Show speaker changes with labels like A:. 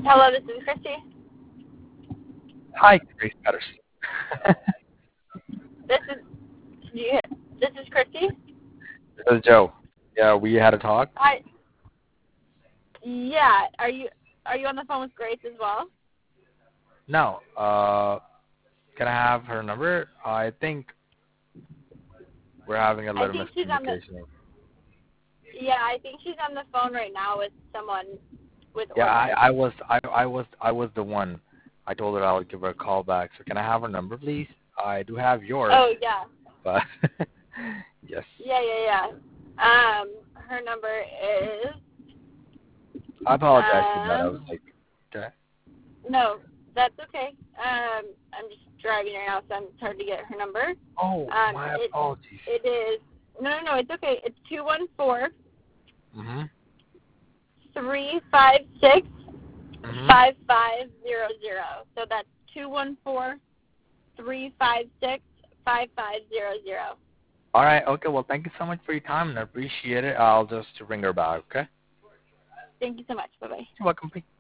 A: Hello, this is Christy.
B: Hi, Grace Patterson.
A: This is this is Christy.
B: This is Joe. Yeah, we had a talk.
A: Hi. Yeah. Are you on the phone with Grace as well?
B: No. Can I have her number? I think we're having a
A: I
B: little
A: think she's on the.
B: miscommunication.
A: Yeah, I think she's on the phone right now with someone with
B: Yeah,
A: Orbit.
B: I was the one. I told her I would give her a call back. So can I have her number, please? I do have yours,
A: Oh yeah.
B: but yes.
A: Yeah. Her number is.
B: I apologize for that. I was like, okay.
A: No, that's okay. I'm just driving right now, so it's hard to get her number.
B: Oh, my apologies.
A: It is. No, it's okay. It's 214.
B: Mhm.
A: 356
B: Mhm.
A: 5500. So that's 214-356-5500.
B: All right. Okay. Well, thank you so much for your time, and I appreciate it. I'll just ring her back. Okay.
A: Thank you so much. Bye bye.
B: You're welcome.